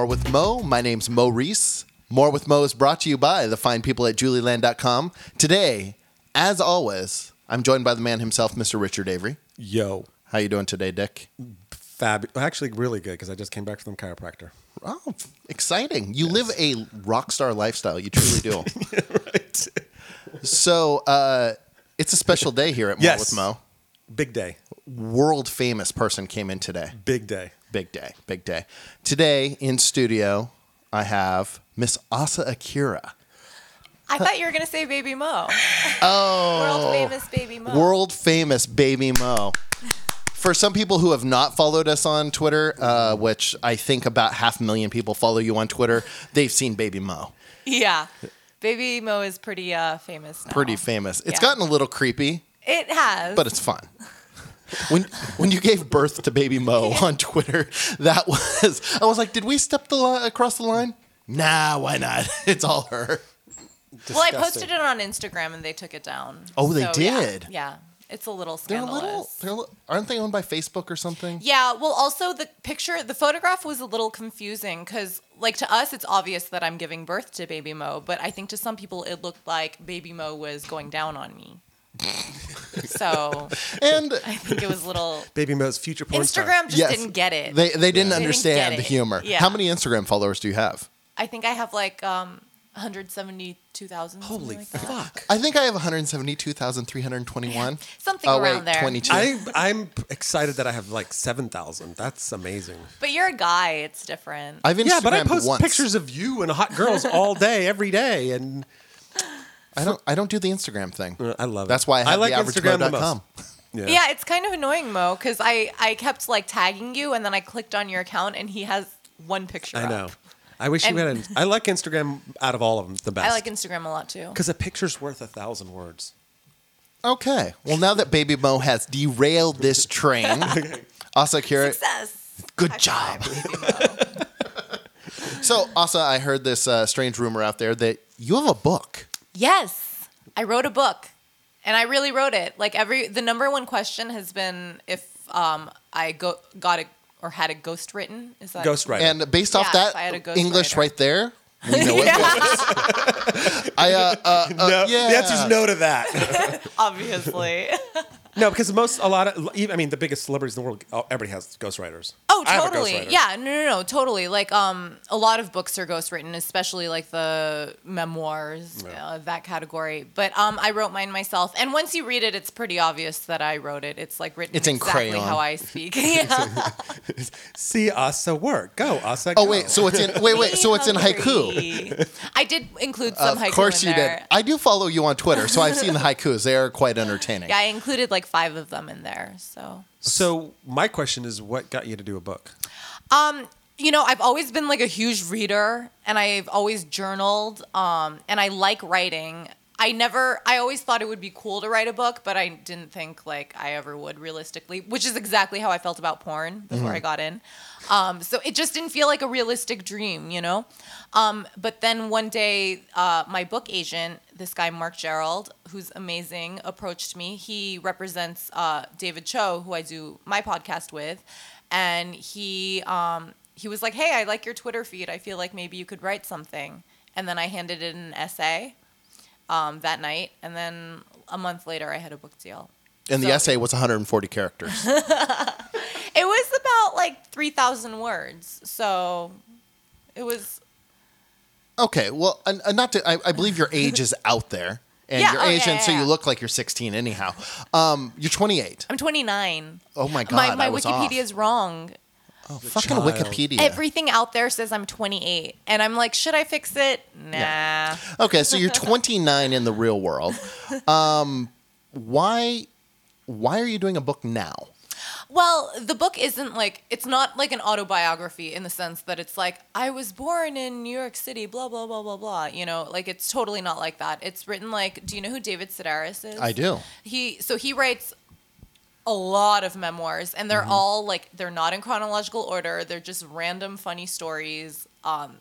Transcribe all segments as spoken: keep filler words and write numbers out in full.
More with Mo. My name's Mo Reese. More with Mo is brought to you by the fine people at Julie Land dot com. Today, as always, I'm joined by the man himself, Mister Richard Avery. Yo. How you doing today, Dick? Fab. Actually, really good because I just came back from chiropractor. Oh, exciting. You yes. live a rock star lifestyle. You truly do. Yeah, right. So, uh, it's a special day here at More yes. with Mo. Big day. World famous person came in today. Big day. Big day. Big day. Today in studio, I have Miss Asa Akira. I thought you were going to say Baby Mo. Oh. World famous Baby Mo. World famous Baby Mo. For some people who have not followed us on Twitter, uh, which I think about half a million people follow you on Twitter, they've seen Baby Mo. Yeah. Baby Mo is pretty uh, famous now. Pretty famous. It's yeah. gotten a little creepy. It has. But it's fun. When when you gave birth to Baby Mo on Twitter, that was, I was like, did we step the li- across the line? Nah, why not? It's all her. Disgusting. Well, I posted it on Instagram and they took it down. Oh, they so, did? Yeah, yeah. It's a little They're a scandalous. little, they're a little, aren't they owned by Facebook or something? Yeah, well, also the picture, the photograph was a little confusing because, like, to us, it's obvious that I'm giving birth to Baby Mo, but I think to some people it looked like Baby Mo was going down on me. So, and I think it was a little... Baby Mo's future porn Instagram star. just yes. didn't get it. They they didn't yeah. understand they didn't the it. humor. Yeah. How many Instagram followers do you have? I think I have like um, one hundred seventy-two thousand. Holy like fuck. I think I have one hundred seventy-two thousand three hundred twenty-one. Something oh, around wait, there. twenty-two. I, I'm excited that I have like seven thousand. That's amazing. But you're a guy. It's different. I've Instagrammed Yeah, but I post once. pictures of you and hot girls all day, every day. And I don't I don't do the Instagram thing. uh, I love it. That's why I have I like the average Instagram mo the dot com. Yeah. yeah, it's kind of annoying, Mo, because I, I kept like tagging you and then I clicked on your account and he has one picture I know. up. I wish And- you had. An, I like Instagram out of all of them the best. I like Instagram a lot too. because a picture's worth a thousand words. Okay. Well, now that Baby Mo has derailed this train, Asa Akira, Success. good High job. five, Baby Mo. So, Asa, I heard this uh, strange rumor out there that you have a book. Yes, I wrote a book, and I really wrote it. Like every, the number one question has been if um, I go got it or had a ghost written. Is that Ghostwriter. And based off Yeah, if I had a that, ghost English writer. right there, we know it goes. I, uh, uh, uh, no, yeah. the answer's no to that. Obviously. No, because most, a lot of, even, I mean, the biggest celebrities in the world, oh, everybody has ghostwriters. Oh, I have a totally. ghostwriter. Yeah, no, no, no, totally. Like, um, a lot of books are ghostwritten, especially like the memoirs, Yeah. uh, that category. But um, I wrote mine myself, and once you read it, it's pretty obvious that I wrote it. It's like written It's in exactly crayon. how I speak. Yeah. See Asa work. Go, Asa, Oh, go. wait. So it's in, wait, wait. So it's in haiku. haiku. I did include some haiku Of course in you there. did. I do follow you on Twitter, so I've seen the haikus. They are quite entertaining. Yeah, I included like five of them in there. So, So my question is, what got you to do a book? um, you know, I've always been like a huge reader, and I've always journaled, um, and I like writing. I never, I always thought it would be cool to write a book, but I didn't think like I ever would realistically, which is exactly how I felt about porn before Mm-hmm. I got in. Um, so it just didn't feel like a realistic dream, you know? Um, but then one day, uh, my book agent, this guy, Mark Gerald, who's amazing, approached me. He represents uh, David Cho, who I do my podcast with. And he, um, he was like, hey, I like your Twitter feed. I feel like maybe you could write something. And then I handed in an essay um, that night. And then a month later, I had a book deal. And the So- essay was one hundred forty characters. It was about like three thousand words. So it was... Okay, well, and, and not to, I, I believe your age is out there. And Yeah, your oh, age, yeah, and so yeah, you yeah. look like you're sixteen anyhow. Um, you're twenty-eight. I'm twenty-nine. Oh my God, My, my I was Wikipedia off. is wrong. Oh, fucking child. Wikipedia. Everything out there says I'm twenty-eight. And I'm like, should I fix it? Nah. Okay, so you're twenty-nine in the real world. Um, why, why are you doing a book now? Well, the book isn't like, it's not like an autobiography in the sense that it's like, I was born in New York City, blah, blah, blah, blah, blah. You know, like it's totally not like that. It's written like, do you know who David Sedaris is? I do. He, so he writes a lot of memoirs, and they're Mm-hmm. all like, they're not in chronological order. They're just random funny stories. Um,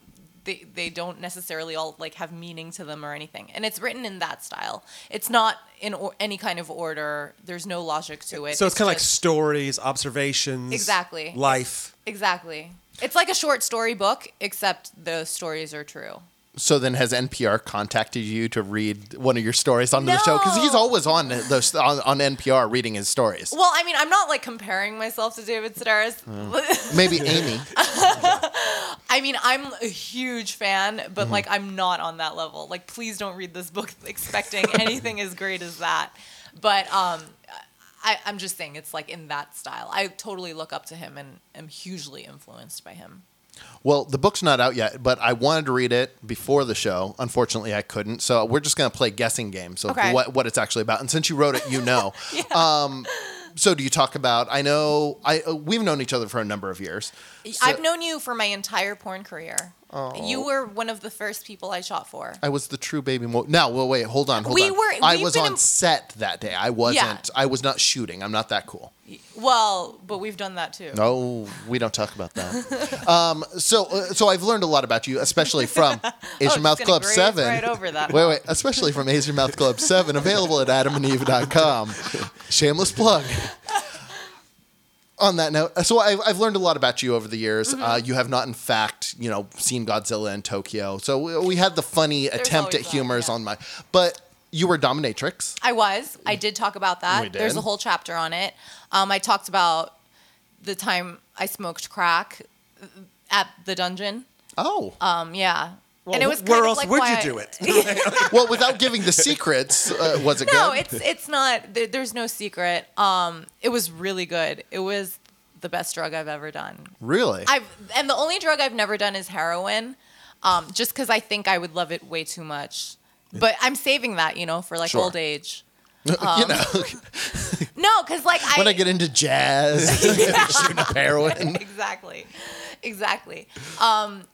they they don't necessarily all like have meaning to them or anything. And it's written in that style. It's not in or- any kind of order. There's no logic to it. So it's, kind of like just- stories, observations, Exactly. life. Exactly. It's like a short story book, except the stories are true. So then, has N P R contacted you to read one of your stories on the show? Because he's No. always on those on, on N P R reading his stories. Well, I mean, I'm not like comparing myself to David Sedaris. Maybe Amy. I mean, I'm a huge fan, but Mm-hmm. like I'm not on that level. Like, please don't read this book expecting anything as great as that. But um, I, I'm just saying it's like in that style. I totally look up to him and am hugely influenced by him. Well, the book's not out yet, but I wanted to read it before the show. Unfortunately, I couldn't. So we're just going to play guessing games of Okay. what, what it's actually about. And since you wrote it, you know. um, so do you talk about, I know, I uh, we've known each other for a number of years. So I've known you for my entire porn career. You were one of the first people I shot for. I was the true baby mo. Now, well, wait, hold on, hold We on. were- I we've was been on in- set that day. I wasn't, Yeah. I was not shooting. I'm not that cool. Well, but we've done that too. No, we don't talk about that. um, so, uh, so I've learned a lot about you, especially from Asian just Mouth gonna Club graze Seven. right over that. Wait, wait, especially from Asian Mouth Club Seven, available at adam and eve dot com. Shameless plug. On that note, so I've, I've learned a lot about you over the years. Mm-hmm. Uh, you have not, in fact, you know, seen Godzilla in Tokyo. So we, we had the funny attempt at always that, humors yeah. on my, but you were dominatrix. I was. I did talk about that. We did. There's a whole chapter on it. Um, I talked about the time I smoked crack at the dungeon. Oh, Um, yeah. Well, and it was where kind of else like would why you I- do it? well, without giving the secrets, uh, was it No, good? it's it's not. There, there's no secret. Um, it was really good. It was the best drug I've ever done. Really? I've and the only drug I've never done is heroin, um, just because I think I would love it way too much. But I'm saving that, you know, for like Sure. old age. you know, No, because like I when I get into jazz, shooting up heroin. exactly, exactly. Um,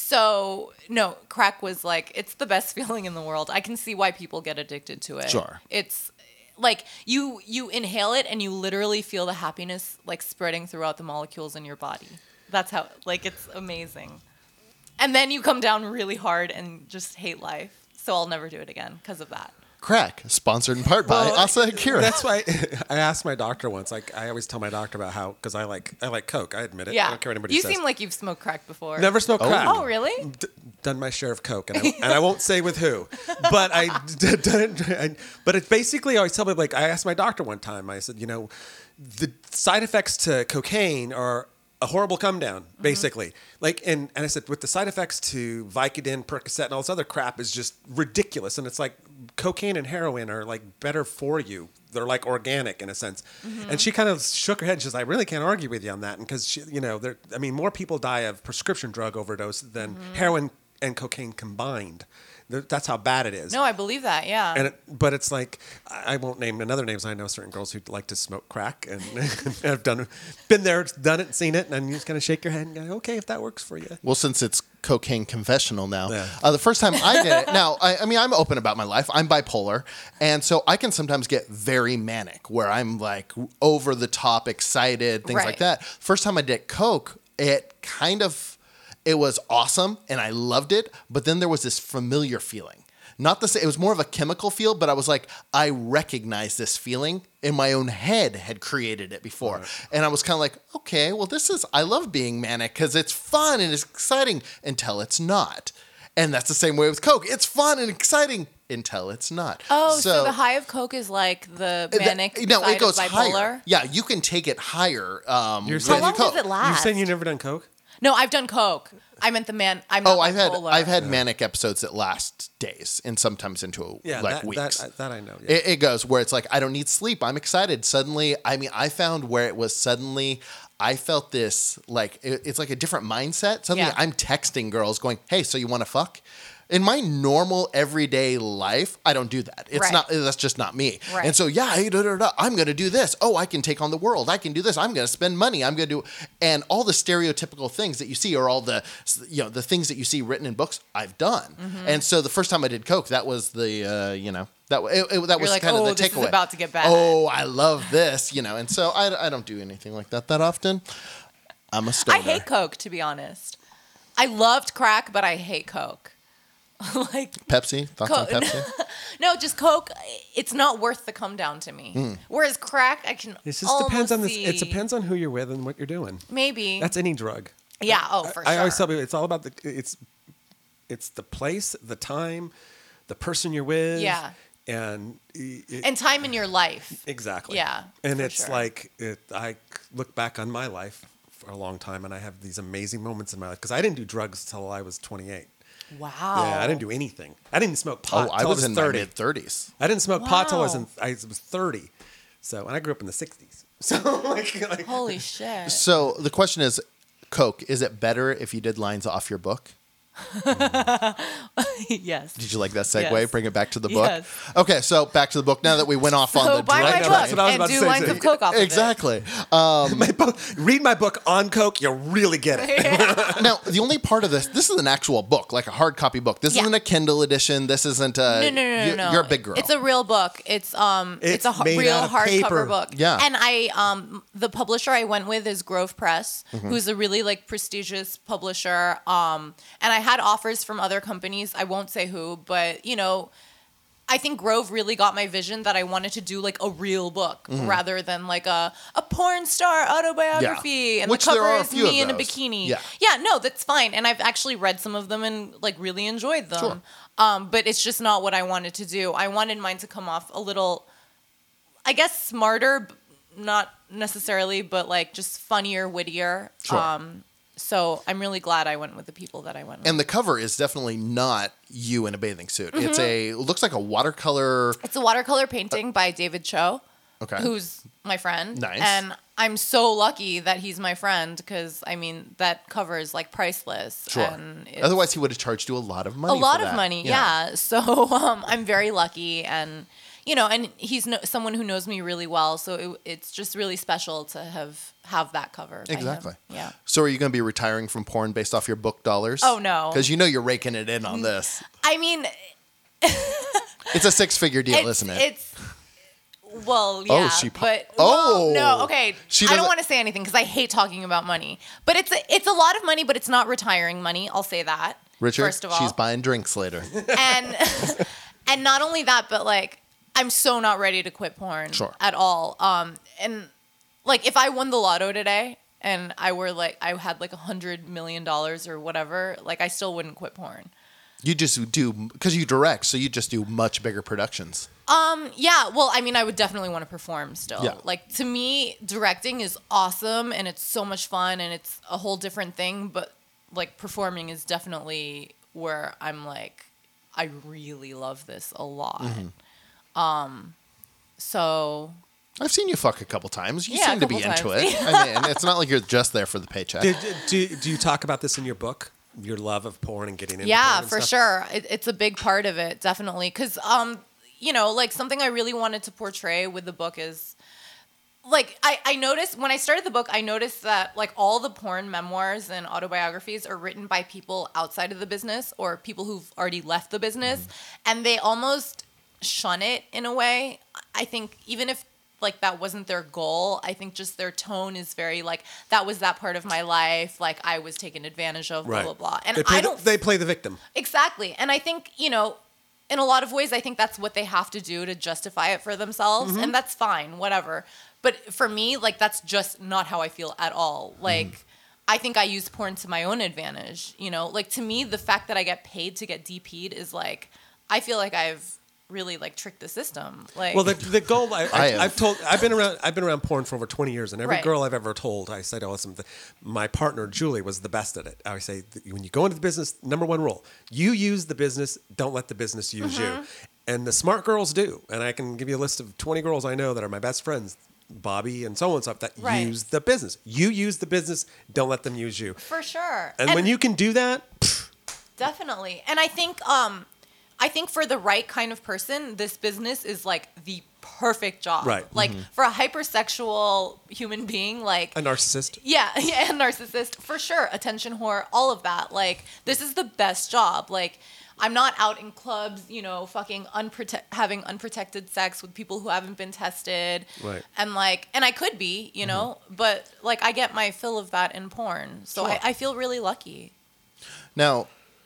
so no, crack was like it's the best feeling in the world. I can see why people get addicted to it. Sure. It's like you you inhale it and you literally feel the happiness like spreading throughout the molecules in your body. That's how like it's amazing. And then you come down really hard and just hate life. So I'll never do it again because of that. Crack, sponsored in part by Well, Asa Akira. That's why I asked my doctor once. Like I always tell my doctor about how because I like I like Coke. I admit it. I Yeah. don't care what anybody You says. seem like you've smoked crack before. Never smoked crack. Oh, really? D- done my share of Coke, and I, and I won't say with who, but I d- done it. I, but it's basically I always tell me like I asked my doctor one time. I said, you know, the side effects to cocaine are a horrible come down, basically. Like, and, and I said, with the side effects to Vicodin, Percocet, and all this other crap is just ridiculous. And it's like cocaine and heroin are like better for you. They're like organic in a sense. And she kind of shook her head. She's like, I really can't argue with you on that. And because, you know, there, I mean, more people die of prescription drug overdose than heroin and cocaine combined. Th- That's how bad it is. No, I believe that. Yeah. And it, but it's like I I won't name another names. I know certain girls who like to smoke crack and have done, been there, done it, seen it, and you just kind of shake your head and go, okay, if that works for you. Well, since it's cocaine confessional now, Yeah. uh, the first time I did it, now, I, I mean, I'm open about my life. I'm bipolar. And so I can sometimes get very manic where I'm like over the top, excited, things like Right. that. First time I did Coke, it kind of, it was awesome and I loved it. But then there was this familiar feeling. Not the same, it was more of a chemical feel, but I was like, I recognize this feeling in my own head had created it before. Right. And I was kind of like, okay, well, this is, I love being manic because it's fun and it's exciting until it's not. And that's the same way with Coke. It's fun and exciting until it's not. Oh, so, the high of Coke is like the that- manic no, side it goes of bipolar? higher. Yeah, you can take it higher. Um, You're with saying- How long Coke. does it last? You're saying you've never done Coke? No, I've done Coke. I meant the man. I'm not Oh, I've had bipolar. I've had manic episodes that last days and sometimes into Yeah, like that, weeks. That, that I know. Yeah. It, it goes where it's like, I don't need sleep. I'm excited. Suddenly, I mean, I found where it was suddenly, I felt this, like, it, it's like a different mindset. Suddenly, Yeah. I'm texting girls going, hey, so you want to fuck? In my normal everyday life, I don't do that. It's Right. not, that's just not me. Right. And so, yeah, hey, da, da, da, I'm going to do this. Oh, I can take on the world. I can do this. I'm going to spend money. I'm going to do, and all the stereotypical things that you see are all the, you know, the things that you see written in books I've done. Mm-hmm. And so the first time I did Coke, that was the, uh, you know, that, it, it, that was like, kind of "Oh, the this is takeaway. about to get bad." Oh, I love this, you know. And so I, I don't do anything like that that often. I'm a stoner. I hate Coke, to be honest. I loved crack, but I hate Coke. Like Pepsi? Thoughts on Co- Pepsi? no, just Coke. It's not worth the come down to me. Hmm. Whereas crack, I can. It just depends on this. see. It depends on who you're with and what you're doing. Maybe. That's any drug. yeah. Oh, for I sure. always tell people it's all about the it's it's the place, the time, the person you're with. Yeah. And it, and time in your life. exactly. Yeah, And for it's sure. like it, I look back on my life for a long time, and I have these amazing moments in my life because I didn't do drugs till I was twenty-eight. Wow. Yeah, I didn't do anything. I didn't smoke Oh, pot. I till was in my thirty. mid thirties. I didn't smoke pot till I was in, Wow. I was thirty. So, and I grew up in the sixties. So, like, like Holy shit. So the question is, Coke, is it better if you did lines off your book? Yes. Did you like that segue? Yes. Bring it back to the book? Yes. Okay, so back to the book. Now that we went off on So the buy drug my know, book that's what I was and about to do say, lines too. of Coke off of it. Exactly. Um, my book, read my book on Coke, you'll really get it. now, the only part of this, this is an actual book, like a hard copy book. This Yeah. isn't a Kindle edition. This isn't a. No, no, no, you, no. You're a big girl. It's a real book. It's um, it's, It's a h- made real out of hardcover paper. book. Yeah. And I um, the publisher I went with is Grove Press, Mm-hmm. who's a really like prestigious publisher. Um, and I had offers from other companies. I won't say who, but you know. I think Grove really got my vision that I wanted to do like a real book rather than like a, a porn star autobiography. Mm-hmm. Yeah. And Which the there cover are a is few of me in a those. bikini. Yeah. Yeah, no, that's fine. And I've actually read some of them and like really enjoyed them. Sure. Um, but it's just not what I wanted to do. I wanted mine to come off a little, I guess, smarter, b- not necessarily, but like just funnier, wittier. Sure. Um, so I'm really glad I went with the people that I went with. and the cover is definitely not you in a bathing suit. It's Mm-hmm. a, it looks like a watercolor. It's a watercolor painting by David Cho, Okay. who's my friend. Nice. And I'm so lucky that he's my friend because, I mean, that cover is like priceless. Sure. And it's Otherwise, he would have charged you a lot of a money. lot for of that. money, yeah. So um, I'm very lucky. And, you know, and he's no, someone who knows me really well. So it, it's just really special to have, have that cover. by him. Exactly. Yeah. So, are you going to be retiring from porn based off your book dollars? Oh, no. Because you know you're raking it in on this. I mean, It's a six figure deal, it's, isn't it? it's well, Oh, yeah, she po- but Oh. well, no, okay. She I don't doesn't- want to say anything because I hate talking about money. But it's a, it's a lot of money, but it's not retiring money. I'll say that. Richard, first of all, she's buying drinks later. and and not only that, but like I'm so not ready to quit porn Sure. at all. Um, and like if I won the lotto today and I were like I had like a hundred million dollars or whatever, like I still wouldn't quit porn. You just do, because you direct, so you just do much bigger productions. Um, yeah, well, I mean, I would definitely want to perform still. Yeah. Like, to me, directing is awesome and it's so much fun and it's a whole different thing, but like performing is definitely where I'm like, I really love this a lot. Mm-hmm. Um, so I've seen you fuck a couple times. You Yeah, seem a to be couple into times. it. I mean, it's not like you're just there for the paycheck. Did, do, do you talk about this in your book? Your love of porn and getting into porn yeah, and for stuff? sure. It, it's a big part of it, definitely. Because, um, you know, like something I really wanted to portray with the book is like I, I noticed when I started the book, I noticed that like all the porn memoirs and autobiographies are written by people outside of the business or people who've already left the business, and they almost shun it in a way. I think even if like that wasn't their goal, I think just their tone is very like that was that part of my life, like I was taken advantage of, Right. blah blah blah. And They play, I the- don't they play the victim. Exactly. And I think, you know, in a lot of ways, I think that's what they have to do to justify it for themselves. And that's fine, whatever. But for me, like, that's just not how I feel at all. Like, I think I use porn to my own advantage. You know, like, to me, the fact that I get paid to get D P'd is like, I feel like I've really like tricked the system. Like, Well, the, the goal I, I I, have. I've told I've been around I've been around porn for over twenty years, and every Right. girl I've ever told, I said, "Oh, listen, the, my partner Julie was the best at it." I say, when you go into the business, number one rule: you use the business, don't let the business use Mm-hmm. you. And the smart girls do. And I can give you a list of twenty girls I know that are my best friends, Bobby and so on and stuff, that Right. use the business. You use the business, don't let them use you. for sure. And, when you can do that, Definitely. And I think um I think for the right kind of person, this business is like the perfect job. Right. Like for a hypersexual human being, like a narcissist. yeah, yeah, a narcissist, for sure. Attention whore, all of that. Like this is the best job. Like I'm not out in clubs, you know, fucking unprote- having unprotected sex with people who haven't been tested. Right. And like, and I could be, you know, but like I get my fill of that in porn. So Sure. I, I feel really lucky. Now,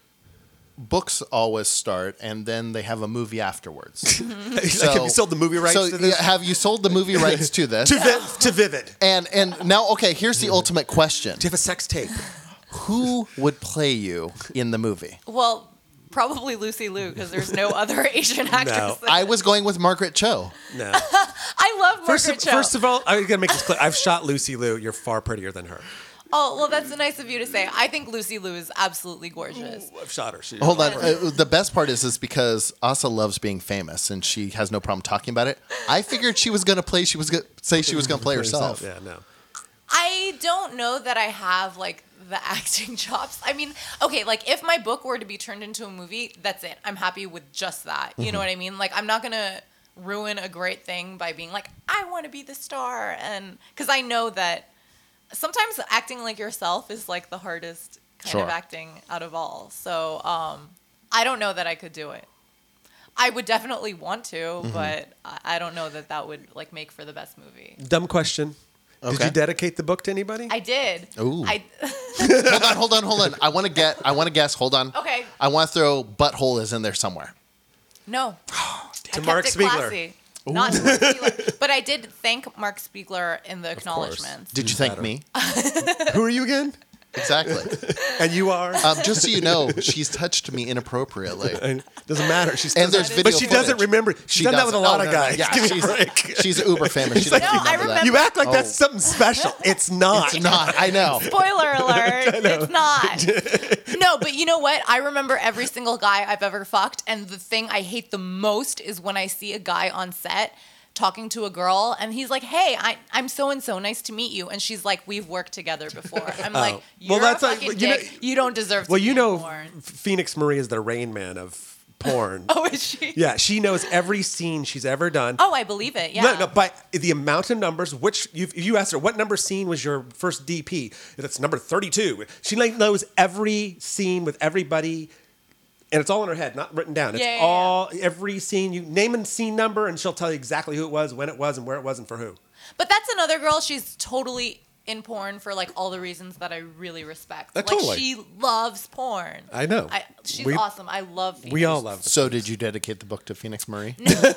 books always start, and then they have a movie afterwards. like, have you sold the movie rights so, to this? yeah, have you sold the movie rights to this? to, Vi- to Vivid. and and now, okay, here's the ultimate question: Do you have a sex tape? who would play you in the movie? Well, probably Lucy Liu because there's no other Asian actress. that- I was going with Margaret Cho. No. I love Margaret First of, Cho. first of all, I'm gonna make this clear. I've shot Lucy Liu. You're far prettier than her. Oh, well, that's nice of you to say. I think Lucy Liu is absolutely gorgeous. I've shot her. She, Hold on. Uh, the best part is is because Asa loves being famous and she has no problem talking about it. I figured she was going to play. She was going to say she was going to play herself. Yeah, no. I don't know that I have like the acting chops. I mean, okay, like if my book were to be turned into a movie, that's it. I'm happy with just that. You know what I mean? Like I'm not going to ruin a great thing by being like, I want to be the star. And because I know that sometimes acting like yourself is like the hardest kind Sure. of acting out of all. So um, I don't know that I could do it. I would definitely want to, Mm-hmm. but I I don't know that that would like make for the best movie. Dumb question. Did Okay. you dedicate the book to anybody? I did. Ooh. I Hold on, hold on, hold on. I want to get. I want to guess. Hold on. Okay. I want to throw butthole is in there somewhere. no. To I kept Mark it Spiegler. classy. Not to Mark Spiegler, but I did thank Mark Spiegler in the acknowledgments. Did you Who's thank better? me? Who are you again? Exactly. And you are? Um, just so you know, she's touched me inappropriately. And doesn't matter. She's And there's video but she doesn't footage. remember. She's She done that with a doesn't- lot oh, of no, no, guys. yeah, Give me a she's, break. she's uber famous. She doesn't No, I remember that. remember- You act like Oh. that's something special. It's not. It's not. I know. Spoiler alert, it's not. No, but you know what? I remember every single guy I've ever fucked, and the thing I hate the most is when I see a guy on set talking to a girl and he's like, hey, I, I'm so-and-so, nice to meet you. And she's like, we've worked together before. I'm like, you're Well, that's a like- fucking you know- dick. You don't deserve to Well, be you in know, porn. Phoenix Marie is the Rain Man of porn. Oh, is she? Yeah, she knows every scene she's ever done. Oh, I believe it, yeah. No, no, by the amount of numbers, which you you asked her, what number scene was your first D P? That's number thirty-two. She like knows every scene with everybody, and it's all in her head, not written down. It's Yeah, yeah, all every scene. You name a scene number, and she'll tell you exactly who it was, when it was, and where it was, and for who. But that's another girl. She's totally in porn for like all the reasons that I really respect. Uh, like totally. she loves porn. I know. I, she's We- awesome. I love Phoenix. We all love. So did you dedicate the book to Phoenix Marie?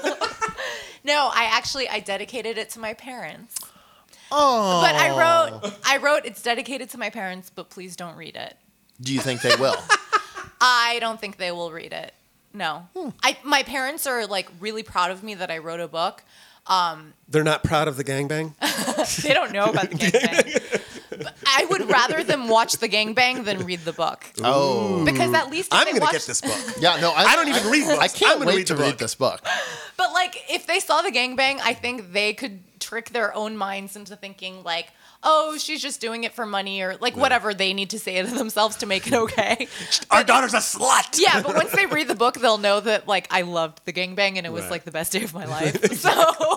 No, I actually I dedicated it to my parents. Oh. But I wrote I wrote it's dedicated to my parents, but please don't read it. Do you think they will? I don't think they will read it. No. Hmm. I my parents are like really proud of me that I wrote a book. Um, They're not proud of the gangbang. they don't know about the gangbang. But I would rather them watch the gangbang than read the book. Oh. Because at least if I'm they gonna watch, get this book. Yeah, no, I, I don't even read books. I can't I'm gonna wait read to the read book. this book. But like, if they saw the gangbang, I think they could trick their own minds into thinking like, "Oh, she's just doing it for money," or like whatever they need to say to themselves to make it okay. Our daughter's a slut. Yeah, but once they read the book, they'll know that like I loved the gangbang and it was Right. like the best day of my life. So,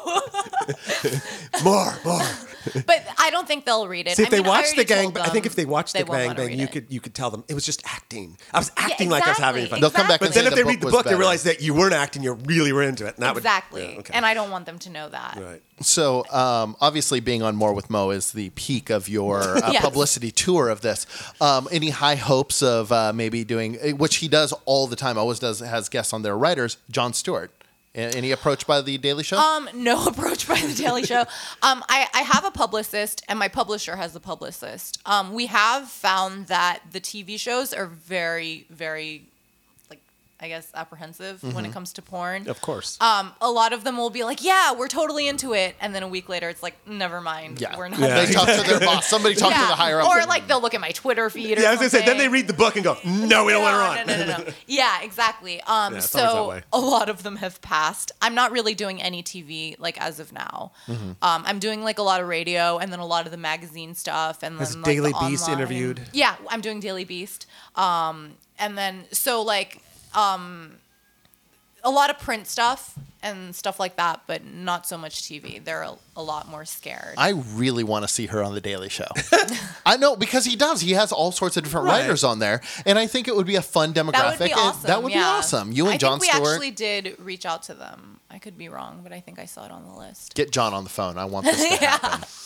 More, more. but I don't think they'll read it. See, if I they mean, I watch the already gang, told I think them if they watch they the won't gang wanna bang, read you it. could you could tell them it was just acting. I was acting like I was having exactly, fun. They'll come back and But then say if the they book read the was book, they better. realize that you weren't acting, you really were into it. And that Exactly, would, yeah, okay. and I don't want them to know that. Right. So, um, obviously, being on More with Mo is the peak of your uh, Yes. publicity tour of this. Um, any high hopes of uh, maybe doing, which he does all the time, always does, has guests on their writers, Jon Stewart. A- Any approach by the Daily Show? Um, no approach by the Daily Show. Um, I, I have a publicist, and my publisher has a publicist. Um, we have found that the T V shows are very, very, like, I guess, apprehensive when it comes to porn. Of course. Um, a lot of them will be like, "Yeah, we're totally into it," and then a week later, it's like, "Never mind, yeah. we're not." Yeah. They talk to their boss. Somebody talk to the higher up. Or like they'll look at my Twitter feed. Or yeah, I was gonna say. Then they something. read the book and go, "No, we don't want her on." No, no, no, no. Yeah, exactly. Um, Yeah, it's always that so way. a lot of them have passed. I'm not really doing any T V like as of now. Mm-hmm. Um, I'm doing like a lot of radio and then a lot of the magazine stuff and Has then like, Daily the Beast online- interviewed? Yeah, I'm doing Daily Beast. Um, and then so like um, a lot of print stuff and stuff like that, but not so much T V. They're a, a lot more scared. I really want to see her on the Daily Show. I know, because he does. He has all sorts of different Right. writers on there, and I think it would be a fun demographic. That would be and awesome. That would yeah. be awesome. You and I Jon think we Stewart. actually did reach out to them. I could be wrong, but I think I saw it on the list. Get John on the phone. I want this to Yeah. happen.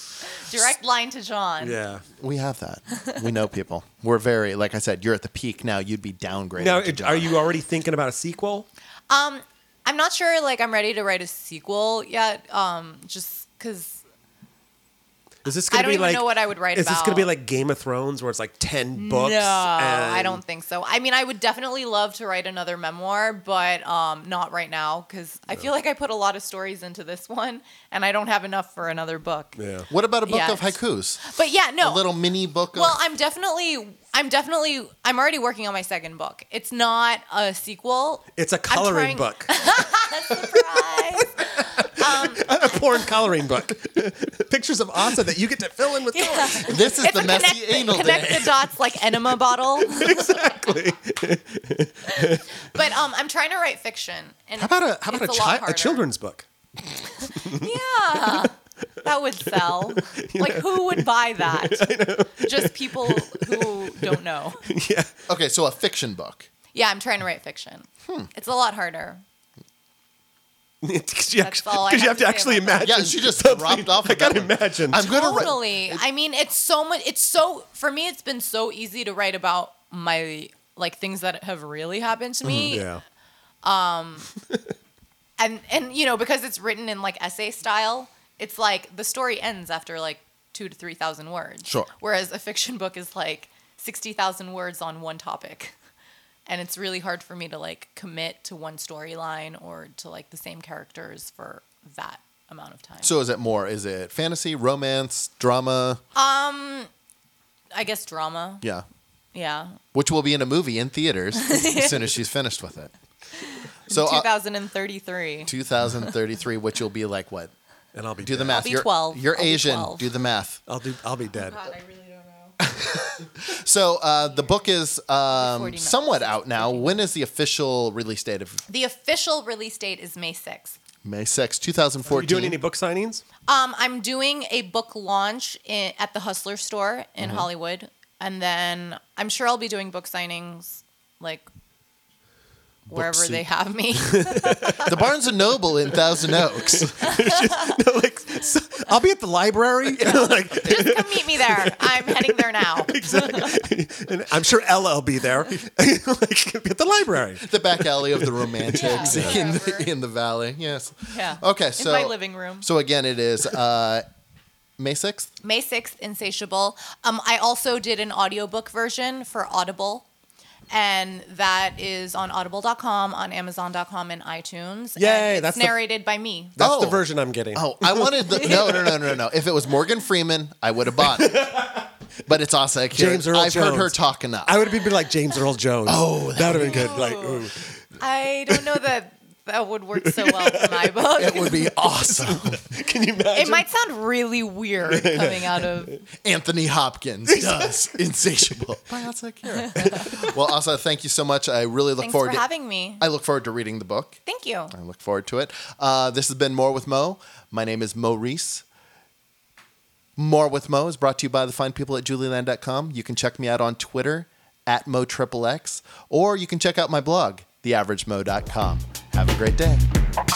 Direct line to John. Yeah. We have that. We know people. We're very, like I said, you're at the peak now. You'd be downgraded. Now, to it- John. are you already thinking about a sequel? Um, I'm not sure. Like, I'm ready to write a sequel yet. Um, just because. Is this I going to don't be even like? know what I would write Is this going to be about. like Game of Thrones, where it's like ten books? No, I and- don't think so. I mean, I would definitely love to write another memoir, but um, not right now because I feel like I put a lot of stories into this one, and I don't have enough for another book. Yeah. What about a book Yes. of haikus? But yeah, no. A little mini book of. Well, I'm definitely, I'm definitely, I'm already working on my second book. It's not a sequel. It's a coloring trying- book. Surprise! A porn coloring book. Pictures of Asa that you get to fill in with Yeah. colors. this is It's the a messy connect, anal connect day. the dots like enema bottle. Exactly. But um, I'm trying to write fiction. And How about a how about a, it's chi- lot a harder. children's book? Yeah, that would sell. Like, who would buy that? Just people who don't know. Yeah. Okay, so a fiction book. Yeah, I'm trying to write fiction. Hmm. It's a lot harder. Because you, That's actually, all I 'cause you have have to to say actually about that. imagine. Yeah, she just something. dropped off. I with that gotta one. imagine. I'm gonna write. Totally. I mean, it's so much. It's so for me. It's been so easy to write about my like things that have really happened to me. Yeah. and and you know, because it's written in like essay style, it's like the story ends after like two to three thousand words. Sure. Whereas a fiction book is like sixty thousand words on one topic, and it's really hard for me to like commit to one storyline or to like the same characters for that amount of time. So is it more? Is it fantasy, romance, drama? I guess drama. Yeah. Yeah. Which will be in a movie in theaters as soon as she's finished with it. So two uh, thousand thirty-three. two thousand thirty-three, which will be like what? And I'll be Do the dead. math. be You're, twelve. You're I'll be Asian. twelve. Do the math. I'll do. I'll be dead. God, I really don't know. So uh, the book is um, forty-nine. somewhat out now. When is the official release date of The official release date is May sixth. May sixth, two thousand Are you fourteen? doing any book signings? Um, I'm doing a book launch in, at the Hustler store in Mm-hmm. Hollywood, and then I'm sure I'll be doing book signings like wherever seat. they have me. The Barnes and Noble in Thousand Oaks. No, like, so- I'll be at the library. like, Just come meet me there. I'm heading there now. exactly. And I'm sure Ella will be there. like, at the library. The back alley of the Romantics Yeah, in, the, whatever. in the valley. Yes. Yeah. Okay, so in my living room. So again, it is uh, May sixth. May sixth, Insatiable. Um, I also did an audiobook version for Audible. And that is on audible dot com, on amazon dot com, and iTunes. Yay, And it's that's the- narrated by me. That's Oh. the version I'm getting. Oh, I wanted the no, no, no, no, no. If it was Morgan Freeman, I would have bought it. But it's Asa Akira. James Earl I've heard her Jones. talk enough. I would have been like James Earl Jones. Oh, that would have been good. Like, ooh. I don't know that that would work so well for my book. It would be awesome. Can you imagine? It might sound really weird coming out of. Anthony Hopkins does Insatiable by Asa Akira. Well, Asa, thank you so much. I really look Thanks forward for to having me. I look forward to reading the book. Thank you. I look forward to it. Uh, this has been More with Mo. My name is Mo Reese. More with Mo is brought to you by the fine people at julieland dot com. You can check me out on Twitter at Mo Triple X, or you can check out my blog, the average mo dot com. Have a great day.